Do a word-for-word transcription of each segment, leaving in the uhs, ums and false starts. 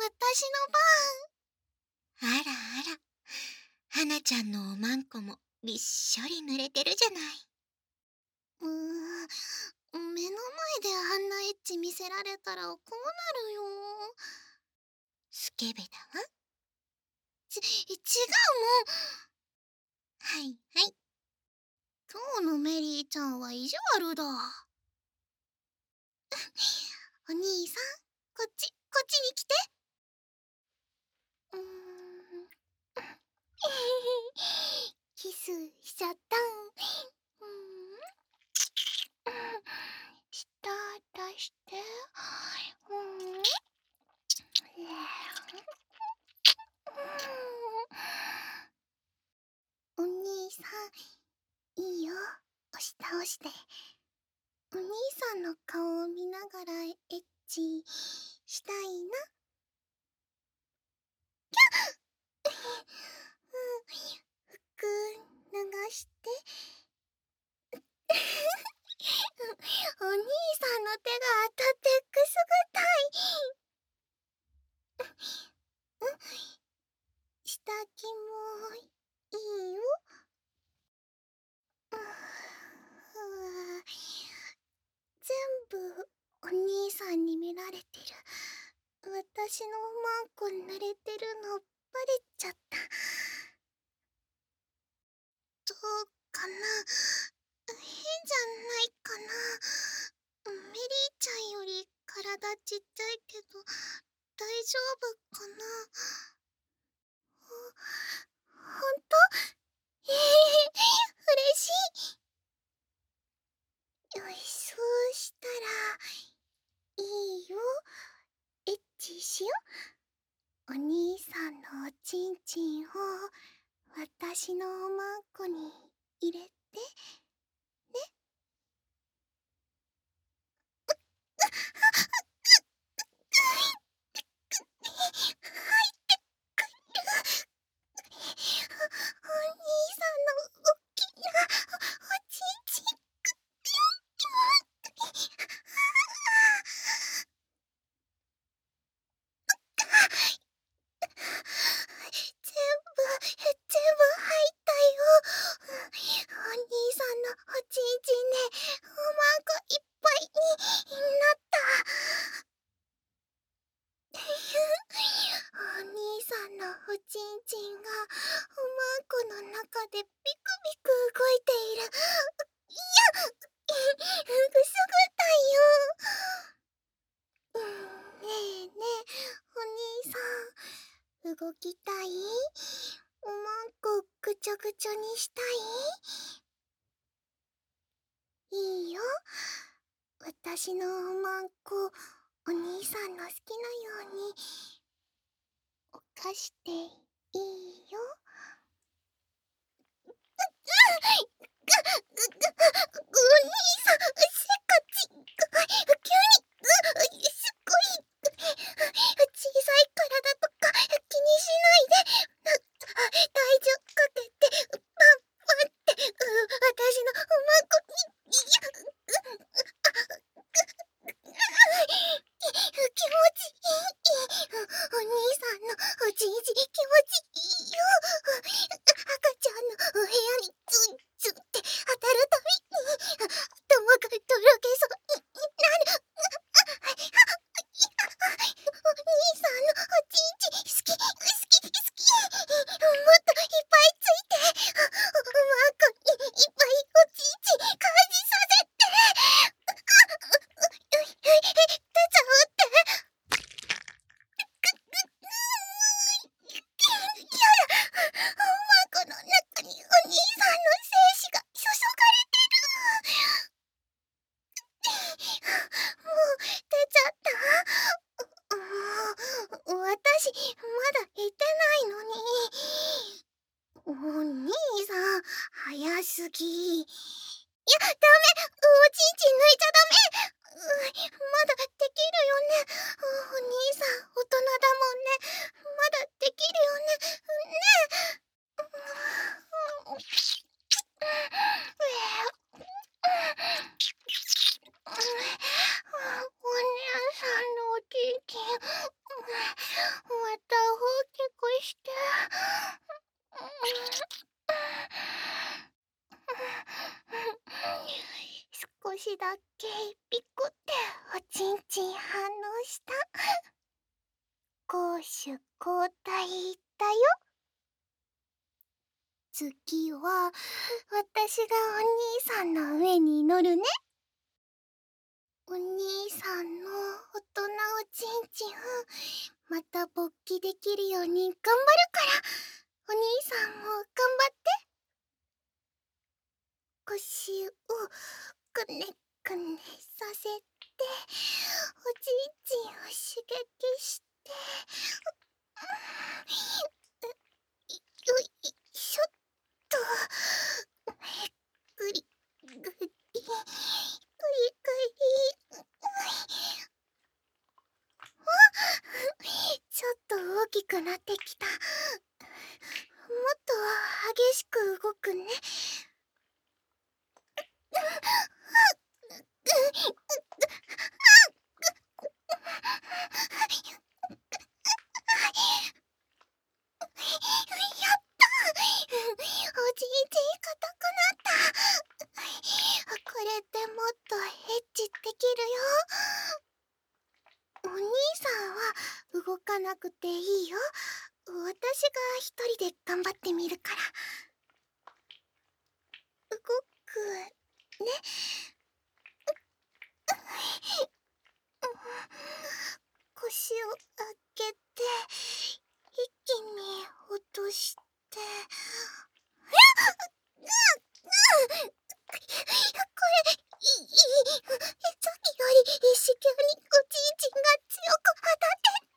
あらあら、はなちゃんのおまんこもびっしょり濡れてるじゃない。 うーん、目の前であんなエッチ見せられたらこうなるよ。 スケベだわ。 ち、違うはいはい。 もん。今日のメリーちゃんは意地悪だ。お兄さん、こっち、こっちに来て。うーん。キスしちゃった。うーん。舌出して。うーん。お兄さん、いいよ。押し倒して。お兄さんの顔を見ながらエッチしたいな。キャッ服脱がして。お兄さんの手が当たってくすぐったい。うん、下着もいいよ。うん、全部お兄さんに見られてる。私のおまんこ濡れてるのバレちゃった。どうかな、変じゃないかな。メリーちゃんより体ちっちゃいけど大丈夫かな。ほ、ほんと？えへへ、嬉しい。よし、そうしたらいいよ。エッチしよ。お兄さんのおちんちんを私のおまんこに入れてね。お兄さんのおっきなおちんちん。全部、全部入ったよ。お兄さんのおちんちんね、おまんこいっぱいになった。お兄さんのおちんちんがおまんこの中でビクビク動いている。いや、くすぐったいよ。うん、ねえねえ、お兄さん、動きたい？おまんこぐちょぐちょにしたい？いいよ。私のおまんこ、お兄さんの好きなように犯していいよ。う、う、ぐ、ぐ、ぐ、お兄さん、せっかち、急に、う、すっごい、小さい体とか気にしないで、体重かけて、パンパンって、私のおまんこに、いや、気持ちいい。お兄さんのおちんちん気持ちいいよ。赤ちゃんのお部屋にツンツンって当たるたびに頭がとろけそうになる。お兄さんのおちんちん好き好き好き。もっといっぱいついて、おまんこにいっぱいおちんちん感じさせて。手伝うって。やだ、おまんこの中にお兄さんの精子が注がれてる。もう出ちゃった？もう、私まだ言ってないのに。お兄さん、早すぎ。いや、ダメ、おちんちん抜いちゃダメ。まだできるよね。お兄さん、大人だもんね。まだできるよね。ねえ。お姉さんのおちんちん、 ちん反応した。攻守交代だよ。次は私がお兄さんの上に乗るね。お兄さんの大人おちんちんまた勃起できるように頑張るから、お兄さんも頑張って。腰をくねくねさせて、おちんちんを刺激して、よいしょっと。ぐりぐりぐりぐり。ちょっと大きくなってきた。もっと激しく動くね。動かなくていいよ。私が一人で頑張ってみるから。動くね。腰を上げて一気に落として。これいい、さっきより一式におちんちんが強く当たってる。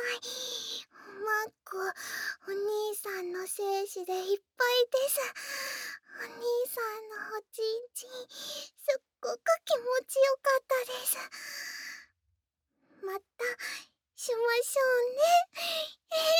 マッコ、お兄さんの精子でいっぱいです。お兄さんのおちんちん、すっごく気持ちよかったです。またしましょうね。